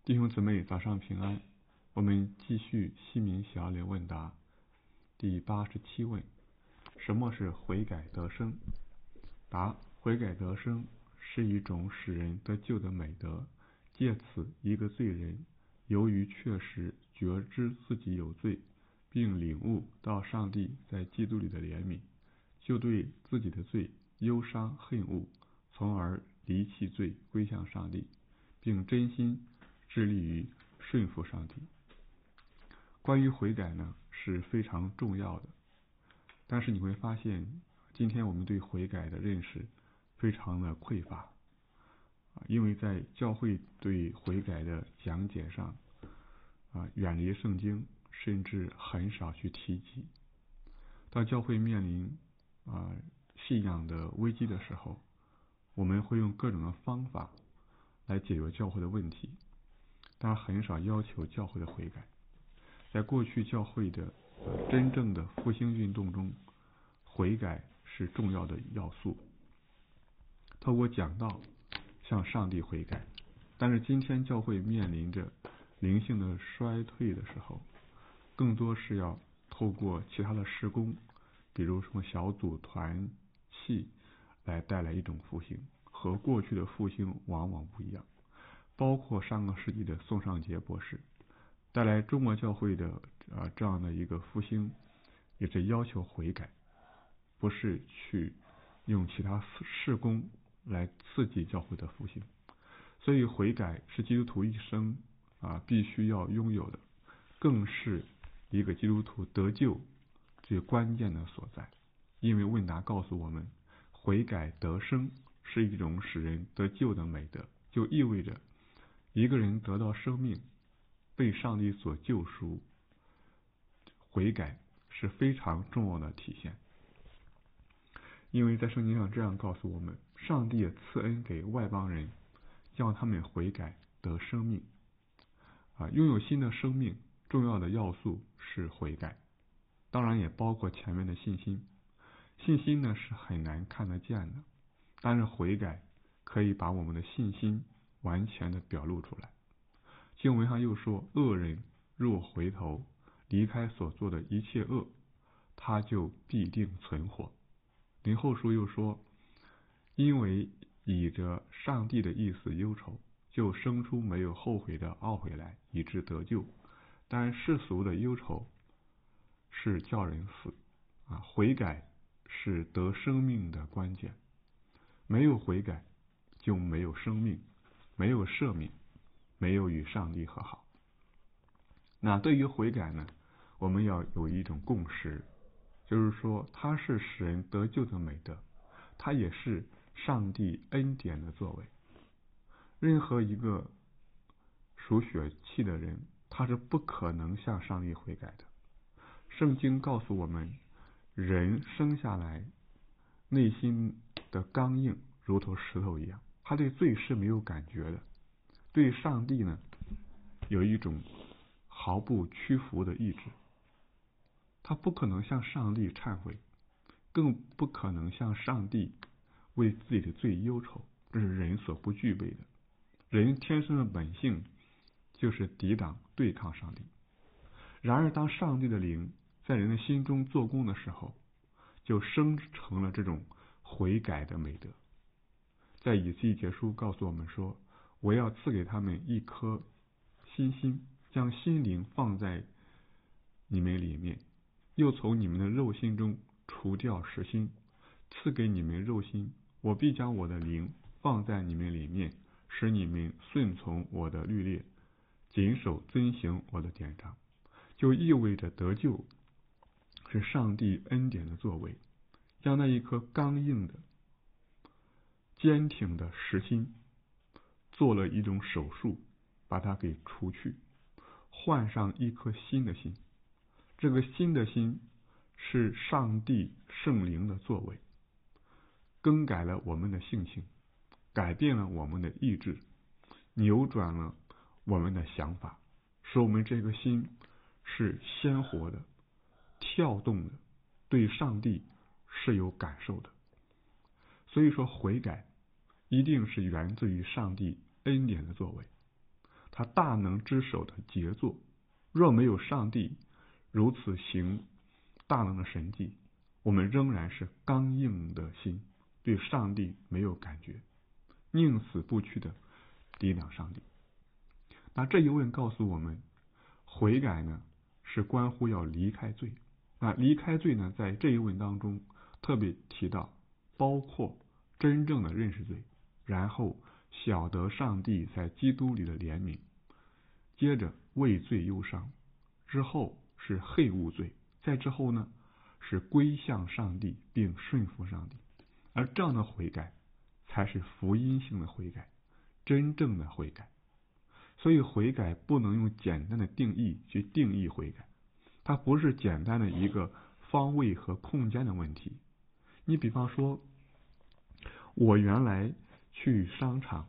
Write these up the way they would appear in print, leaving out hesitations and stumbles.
弟兄姊妹，早上平安。我们继续西敏小脸问答第87问：什么是悔改得生？答：悔改得生是一种使人得救的美德，借此一个罪人由于确实觉知自己有罪，并领悟到上帝在基督里的怜悯，就对自己的罪忧伤恨恶，从而离弃罪归向上帝，并真心致力于顺服上帝。关于悔改呢，是非常重要的，但是你会发现今天我们对悔改的认识非常的匮乏，因为在教会对悔改的讲解上远离圣经，甚至很少去提及。当教会面临信仰的危机的时候，我们会用各种的方法来解决教会的问题，但很少要求教会的悔改。在过去教会的真正的复兴运动中，悔改是重要的要素，透过讲道向上帝悔改。但是今天教会面临着灵性的衰退的时候，更多是要透过其他的事工，比如什么小组团契，来带来一种复兴，和过去的复兴往往不一样。包括上个世纪的宋尚节博士带来中国教会的这样的一个复兴，也是要求悔改，不是去用其他事工来刺激教会的复兴。所以悔改是基督徒一生必须要拥有的，更是一个基督徒得救最关键的所在。因为问答告诉我们，悔改得生是一种使人得救的美德，就意味着一个人得到生命，被上帝所救赎，悔改是非常重要的体现。因为在圣经上这样告诉我们，上帝也赐恩给外邦人，叫他们悔改得生命。拥有新的生命重要的要素是悔改，当然也包括前面的信心。信心呢是很难看得见的，但是悔改可以把我们的信心完全的表露出来。经文上又说，恶人若回头离开所做的一切恶，他就必定存活。林后书又说，因为以着上帝的意思忧愁，就生出没有后悔的懊悔来，以致得救。但世俗的忧愁是叫人死，悔改是得生命的关键。没有悔改就没有生命，没有赦免，没有与上帝和好。那对于悔改呢，我们要有一种共识，就是说它是使人得救的美德，它也是上帝恩典的作为。任何一个属血气的人，他是不可能向上帝悔改的。圣经告诉我们，人生下来内心的刚硬如同石头一样，他对罪是没有感觉的，对上帝呢有一种毫不屈服的意志，他不可能向上帝忏悔，更不可能向上帝为自己的罪忧愁，这是人所不具备的。人天生的本性就是抵挡对抗上帝。然而当上帝的灵在人的心中做工的时候，就生成了这种悔改的美德。在以西结书告诉我们说，我要赐给他们一颗新心，将心灵放在你们里面，又从你们的肉心中除掉实心，赐给你们肉心。我必将我的灵放在你们里面，使你们顺从我的律例，谨守遵行我的典章。就意味着得救是上帝恩典的作为，将那一颗刚硬的坚挺的实心做了一种手术，把它给除去，换上一颗新的心。这个新的心是上帝圣灵的作为，更改了我们的性情，改变了我们的意志，扭转了我们的想法，使我们这个心是鲜活的、跳动的，对上帝是有感受的。所以说悔改一定是源自于上帝恩典的作为。 他大能之手的杰作。若没有上帝如此行大能的神迹，我们仍然是刚硬的心，对上帝没有感觉，宁死不屈的抵挡上帝。那这一问告诉我们，悔改呢是关乎要离开罪。那离开罪呢，在这一问当中特别提到，包括真正的认识罪，然后晓得上帝在基督里的怜悯，接着为罪忧伤，之后是恨恶罪，再之后呢是归向上帝并顺服上帝。而这样的悔改才是福音性的悔改，真正的悔改。所以悔改不能用简单的定义去定义悔改，它不是简单的一个方位和空间的问题。你比方说，我原来去商场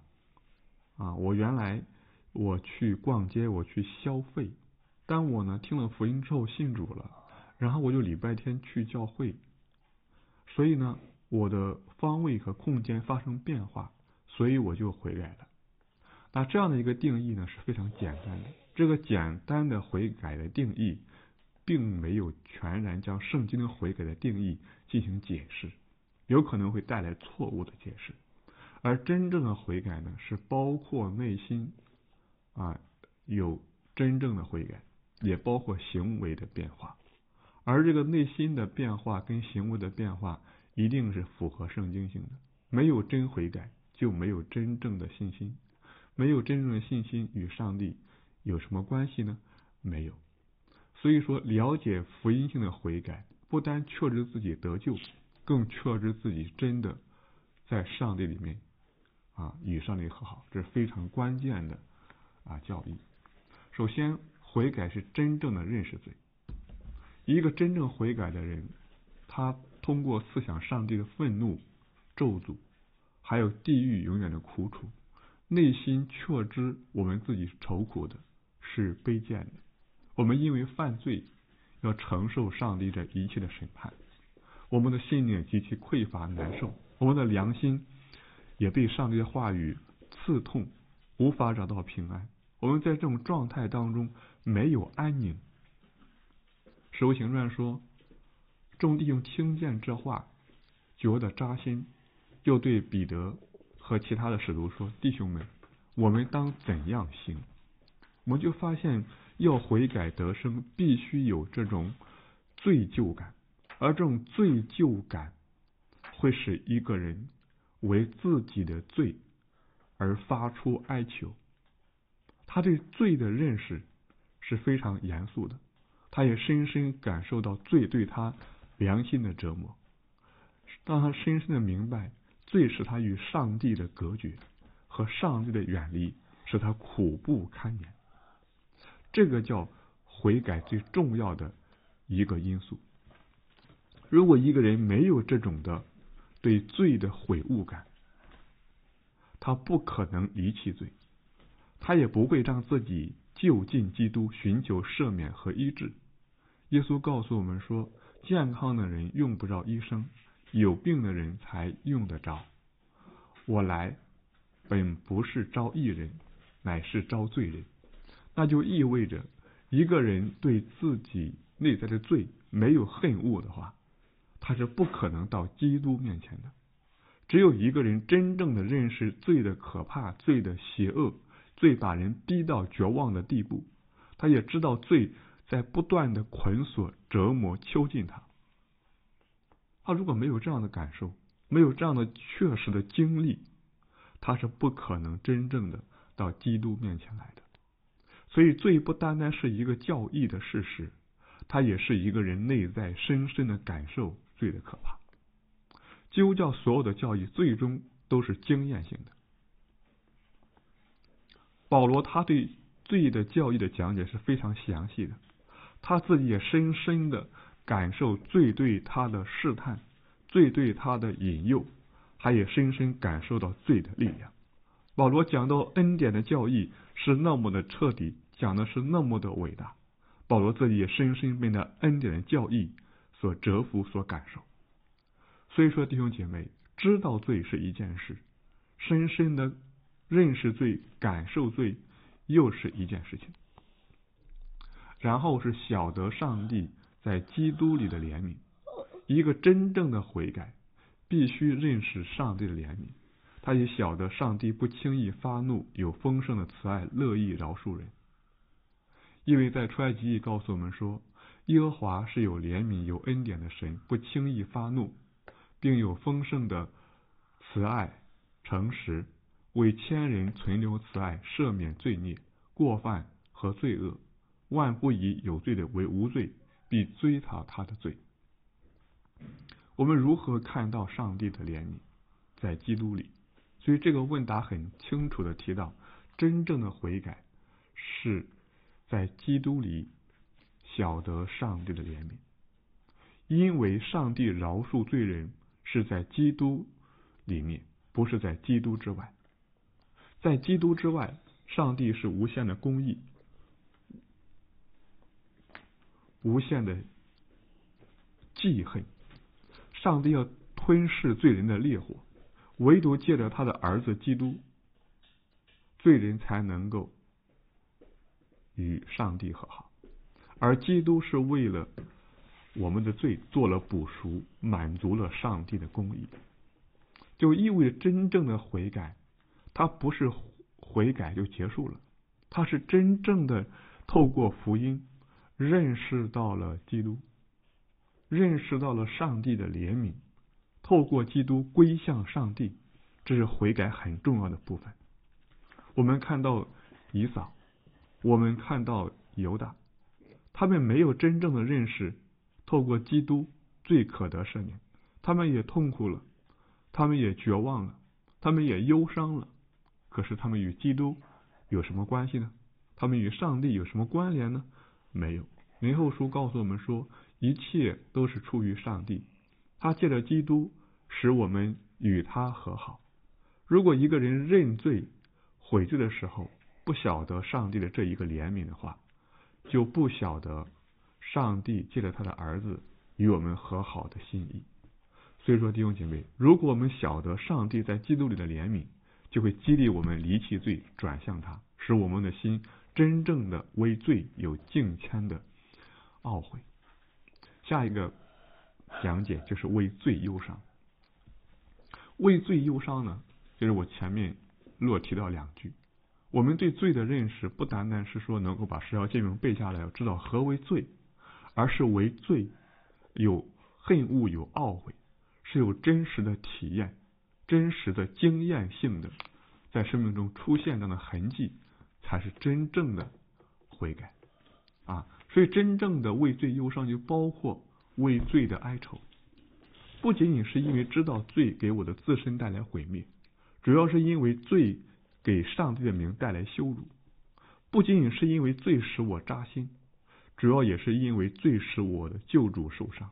我去逛街，我去消费，当我呢听了福音之后信主了，然后我就礼拜天去教会，所以呢我的方位和空间发生变化，所以我就悔改了。那这样的一个定义呢是非常简单的，这个简单的悔改的定义并没有全然将圣经的悔改的定义进行解释，有可能会带来错误的解释。而真正的悔改呢，是包括内心有真正的悔改，也包括行为的变化。而这个内心的变化跟行为的变化一定是符合圣经性的，没有真悔改就没有真正的信心，没有真正的信心与上帝有什么关系呢？没有。所以说，了解福音性的悔改，不单确知自己得救，更确知自己真的在上帝里面与上帝和好，这是非常关键的教义。首先，悔改是真正的认识罪。一个真正悔改的人，他通过思想上帝的愤怒、咒诅，还有地狱永远的苦楚，内心确知我们自己愁苦的，是卑贱的。我们因为犯罪要承受上帝这一切的审判，我们的心灵极其匮乏难受，我们的良心也被上帝的话语刺痛，无法找到平安。我们在这种状态当中没有安宁。使徒行传说，众弟兄听见这话，觉得扎心，就对彼得和其他的使徒说：弟兄们，我们当怎样行？我们就发现，要悔改得生，必须有这种罪疚感，而这种罪疚感会使一个人为自己的罪而发出哀求。他对罪的认识是非常严肃的，他也深深感受到罪对他良心的折磨，让他深深的明白，罪使他与上帝的隔绝和上帝的远离，使他苦不堪言。这个叫悔改最重要的一个因素。如果一个人没有这种的对罪的悔悟感，他不可能离弃罪，他也不会让自己就近基督，寻求赦免和医治。耶稣告诉我们说，健康的人用不着医生，有病的人才用得着。我来本不是招义人，乃是招罪人。那就意味着，一个人对自己内在的罪没有恨恶的话，他是不可能到基督面前的。只有一个人真正的认识罪的可怕，罪的邪恶，罪把人逼到绝望的地步，他也知道罪在不断的捆锁、折磨、囚禁他。他如果没有这样的感受，没有这样的确实的经历，他是不可能真正的到基督面前来的。所以罪不单单是一个教义的事实，它也是一个人内在深深的感受罪的可怕。基督教所有的教义最终都是经验性的。保罗他对罪的教义的讲解是非常详细的，他自己也深深的感受罪对他的试探，罪对他的引诱，他也深深感受到罪的力量。保罗讲到恩典的教义是那么的彻底，讲的是那么的伟大，保罗自己也深深被那恩典的教义所折服、所感受。所以说，弟兄姐妹，知道罪是一件事，深深的认识罪、感受罪， 又是一件事情。然后是晓得上帝在基督里的怜悯。一个真正的悔改必须认识上帝的怜悯，他也晓得上帝不轻易发怒，有丰盛的慈爱，乐意饶恕人。因为在出埃及记告诉我们说，耶和华是有怜悯有恩典的神，不轻易发怒，并有丰盛的慈爱诚实，为千人存留慈爱，赦免罪孽过犯和罪恶，万不以有罪的为无罪，必追讨他的罪。我们如何看到上帝的怜悯？在基督里。所以这个问答很清楚的提到，真正的悔改是在基督里晓得上帝的怜悯。因为上帝饶恕罪人是在基督里面，不是在基督之外。在基督之外，上帝是无限的公义，无限的记恨。上帝要吞噬罪人的烈火，唯独借着他的儿子基督，罪人才能够与上帝和好。而基督是为了我们的罪做了补赎，满足了上帝的公义。就意味着真正的悔改，它不是悔改就结束了，它是真正的透过福音认识到了基督，认识到了上帝的怜悯，透过基督归向上帝，这是悔改很重要的部分。我们看到以扫，我们看到犹大，他们没有真正的认识透过基督罪可得赦免，他们也痛苦了，他们也绝望了，他们也忧伤了。可是他们与基督有什么关系呢？他们与上帝有什么关联呢？没有。林后书告诉我们说，一切都是出于上帝，他借着基督使我们与他和好。如果一个人认罪悔罪的时候不晓得上帝的这一个怜悯的话，就不晓得上帝借着他的儿子与我们和好的心意。所以说弟兄姐妹，如果我们晓得上帝在基督里的怜悯，就会激励我们离弃罪，转向他，使我们的心真正的为罪有敬谦的懊悔。下一个讲解就是为罪忧伤。为罪忧伤呢，就是我前面略提到两句。我们对罪的认识不单单是说能够把十条诫命背下来，要知道何为罪，而是为罪有恨恶有懊悔，是有真实的体验，真实的经验性的在生命中出现这样的痕迹，才是真正的悔改啊。所以真正的为罪忧伤就包括为罪的哀愁，不仅仅是因为知道罪给我的自身带来毁灭，主要是因为罪给上帝的名带来羞辱，不仅仅是因为罪使我扎心，主要也是因为罪使我的救主受伤。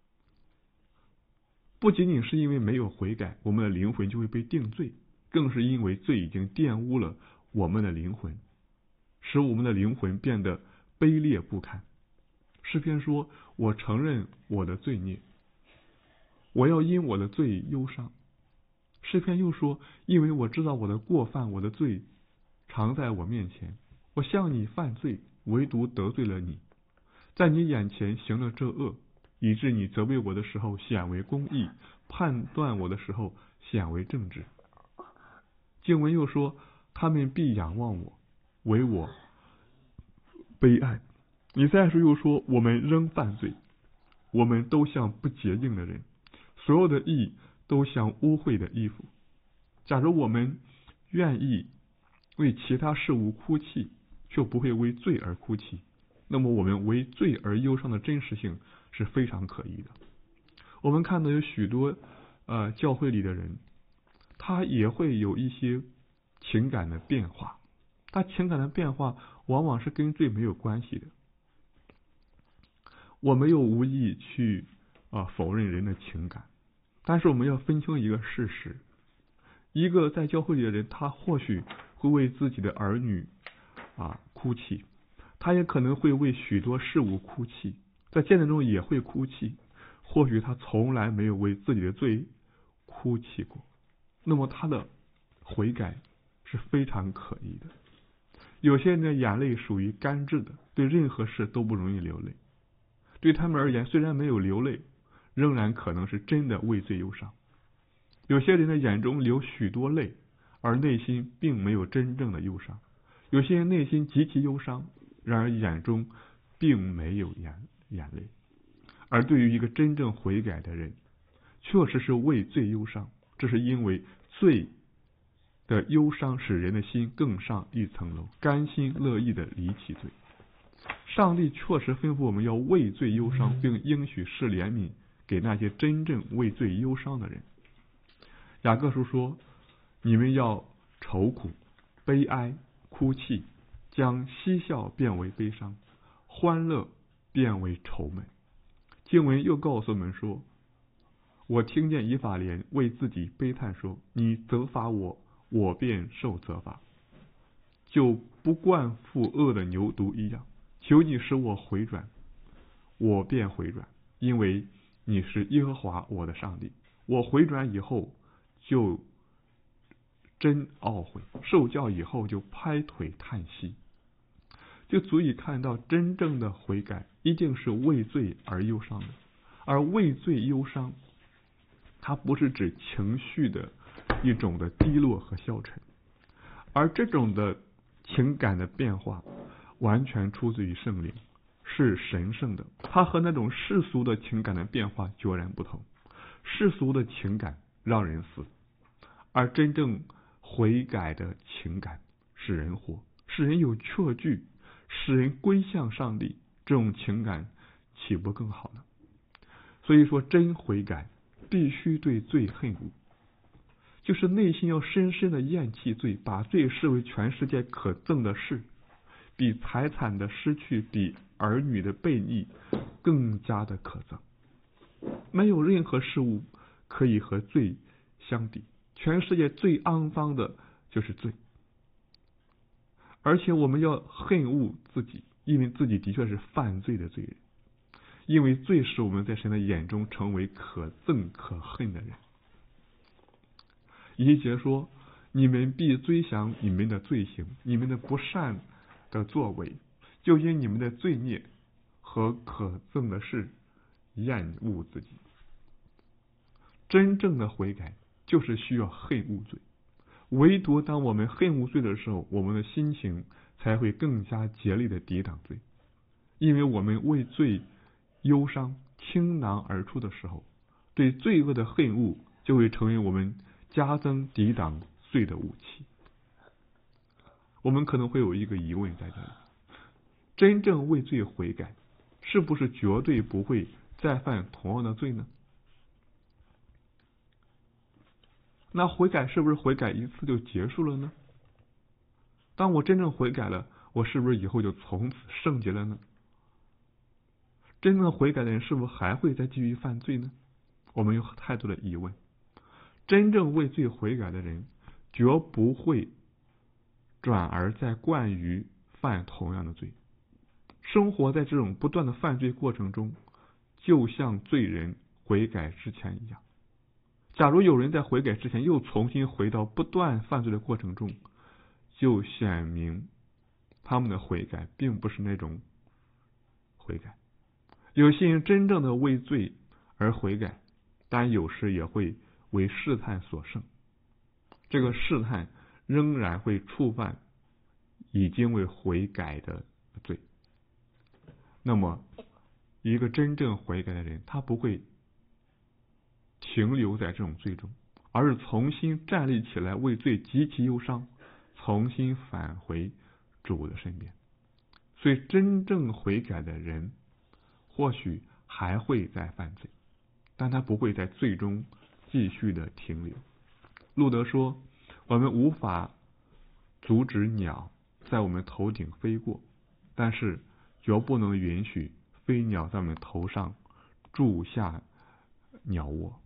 不仅仅是因为没有悔改，我们的灵魂就会被定罪，更是因为罪已经玷污了我们的灵魂，使我们的灵魂变得卑劣不堪。诗篇说，我承认我的罪孽，我要因我的罪忧伤。诗篇又说，因为我知道我的过犯，我的罪常在我面前，我向你犯罪，唯独得罪了你，在你眼前行了这恶，以致你责备我的时候显为公义，判断我的时候显为正直。经文又说，他们必仰望我，为我悲哀。以赛亚书又说，我们仍犯罪，我们都像不洁净的人，所有的义都像污秽的衣服。假如我们愿意为其他事物哭泣，却不会为罪而哭泣，那么我们为罪而忧伤的真实性是非常可疑的。我们看到有许多教会里的人，他也会有一些情感的变化，他情感的变化往往是跟罪没有关系的。我没有无意去否认人的情感，但是我们要分清一个事实，一个在教会里的人，他或许会为自己的儿女哭泣，他也可能会为许多事物哭泣，在艰难中也会哭泣，或许他从来没有为自己的罪哭泣过，那么他的悔改是非常可疑的。 有些人的眼泪属于干滞的，对任何事都不容易流泪。对他们而言，虽然没有流泪，仍然可能是真的畏罪忧伤。有些人的眼中流许多泪，而内心并没有真正的忧伤。有些人内心极其忧伤，然而眼中并没有眼泪。而对于一个真正悔改的人，确实是畏罪忧伤，这是因为罪的忧伤使人的心更上一层楼，甘心乐意的离弃罪。上帝确实吩咐我们要畏罪忧伤，并应许施怜悯给那些真正畏罪忧伤的人。雅各书说，你们要愁苦、悲哀、哭泣，将嬉笑变为悲伤，欢乐变为愁闷。经文又告诉我们说，我听见以法莲为自己悲叹说，你责罚我，我便受责罚，就不惯负恶的牛犊一样。求你使我回转，我便回转，因为你是耶和华我的上帝。我回转以后就真懊悔，受教以后就拍腿叹息。就足以看到真正的悔改一定是为罪而忧伤的。而为罪忧伤，它不是指情绪的一种的低落和消沉，而这种的情感的变化完全出自于圣灵，是神圣的。它和那种世俗的情感的变化截然不同。世俗的情感让人死，而真正悔改的情感使人活，使人有确据，使人归向上帝。这种情感岂不更好呢？所以说，真悔改必须对罪恨恶，就是内心要深深的厌弃罪，把罪视为全世界可憎的事，比财产的失去，比儿女的悖逆更加的可憎。没有任何事物可以和罪相抵，全世界最肮脏的就是罪。而且我们要恨恶自己，因为自己的确是犯罪的罪人，因为罪使我们在神的眼中成为可憎可恨的人。以西结说，你们必追想你们的罪行，你们的不善的作为，就因你们的罪孽和可憎的事厌恶自己。真正的悔改就是需要恨恶罪，唯独当我们恨恶罪的时候，我们的心情才会更加竭力的抵挡罪。因为我们为罪忧伤倾囊而出的时候，对罪恶的恨恶就会成为我们加增抵挡罪的武器。我们可能会有一个疑问在这里，真正为罪悔改，是不是绝对不会再犯同样的罪呢？那悔改是不是悔改一次就结束了呢？当我真正悔改了，我是不是以后就从此圣洁了呢？真正悔改的人是不是还会再继续犯罪呢？我们有太多的疑问。真正为罪悔改的人绝不会转而再惯于犯同样的罪。生活在这种不断的犯罪过程中，就像罪人悔改之前一样。假如有人在悔改之前又重新回到不断犯罪的过程中，就显明他们的悔改并不是那种悔改。有些人真正的为罪而悔改，但有时也会为试探所胜，这个试探仍然会触犯已经为悔改的罪。那么一个真正悔改的人，他不会停留在这种罪中，而是重新站立起来，为罪极其忧伤，重新返回主的身边。所以真正悔改的人或许还会再犯罪，但他不会在罪中继续的停留。路德说，我们无法阻止鸟在我们头顶飞过，但是绝不能允许飞鸟在我们头上筑下鸟窝。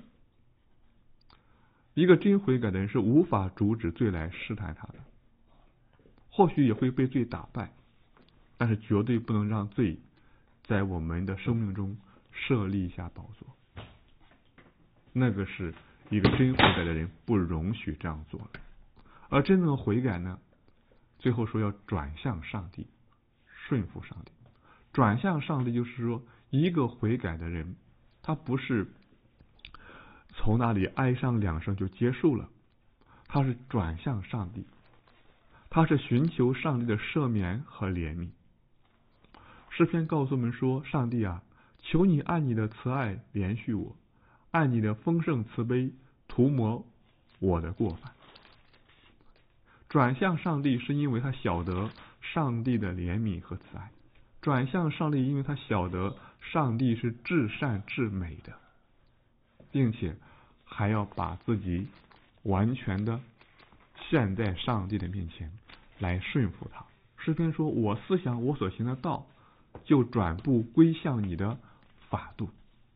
一个真悔改的人是无法阻止罪来试探他的，或许也会被罪打败，但是绝对不能让罪在我们的生命中设立下宝座。那个是一个真悔改的人不容许这样做的。而真正的悔改呢， 最后说要转向上帝，顺服上帝。转向上帝就是说，一个悔改的人，他不是从那里哀伤两声就结束了，他是转向上帝，他是寻求上帝的赦免和怜悯。诗篇告诉我们说，上帝啊，求你按你的慈爱怜恤我，按你的丰盛慈悲涂抹我的过犯。转向上帝是因为他晓得上帝的怜悯和慈爱，转向上帝因为他晓得上帝是至善至美的，并且还要把自己完全的献在上帝的面前来顺服他。诗篇说，我思想我所行的道，就转步归向你的法度。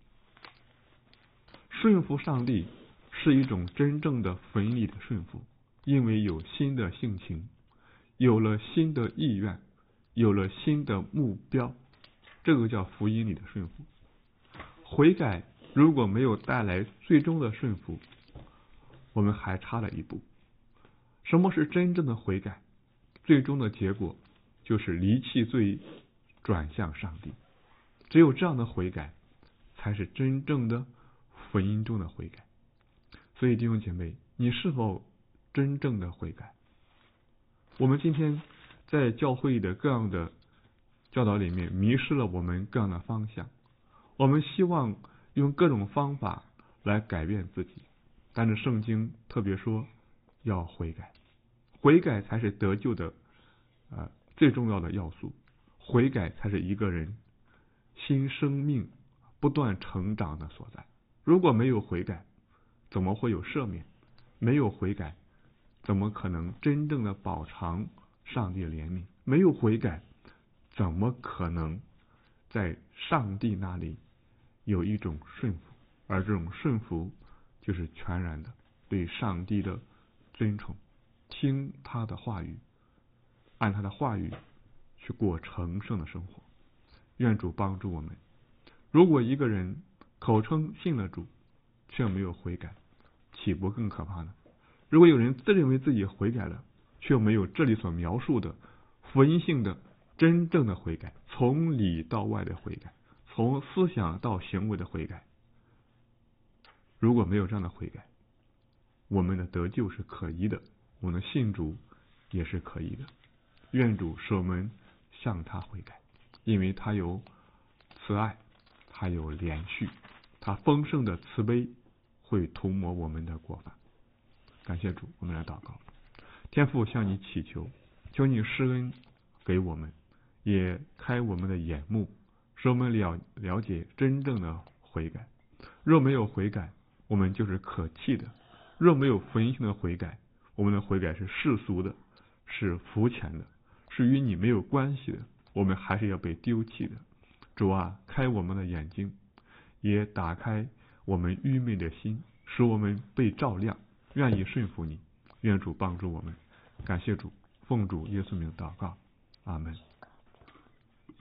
顺服上帝是一种真正的福音里的顺服，因为有新的性情，有了新的意愿，有了新的目标，这个叫福音里的顺服。悔改如果没有带来最终的顺服，我们还差了一步。什么是真正的悔改？最终的结果就是离弃罪，转向上帝。只有这样的悔改，才是真正的福音中的悔改。所以弟兄姐妹，你是否真正的悔改？我们今天在教会的各样的教导里面迷失了我们各样的方向，我们希望用各种方法来改变自己，但是圣经特别说要悔改，悔改才是得救的最重要的要素，悔改才是一个人新生命不断成长的所在。如果没有悔改，怎么会有赦免？没有悔改，怎么可能真正的饱尝上帝的怜悯？没有悔改，怎么可能在上帝那里有一种顺服？而这种顺服就是全然的对上帝的尊崇，听他的话语，按他的话语去过成圣的生活。愿主帮助我们。如果一个人口称信了主，却没有悔改，岂不更可怕呢？如果有人自认为自己悔改了，却没有这里所描述的福音性的真正的悔改，从里到外的悔改，从思想到行为的悔改，如果没有这样的悔改，我们的得救是可疑的，我们的信主也是可疑的。愿主使我们向他悔改，因为他有慈爱，他有怜恤，他丰盛的慈悲会涂抹我们的过犯。感谢主，我们来祷告。天父，向你祈求，求你施恩给我们，也开我们的眼目，使我们了解真正的悔改。若没有悔改，我们就是可弃的；若没有福音性的悔改，我们的悔改是世俗的，是肤浅的，是与你没有关系的，我们还是要被丢弃的。主啊，开我们的眼睛，也打开我们愚昧的心，使我们被照亮，愿意顺服你。愿主帮助我们。感谢主，奉主耶稣名祷告，阿门。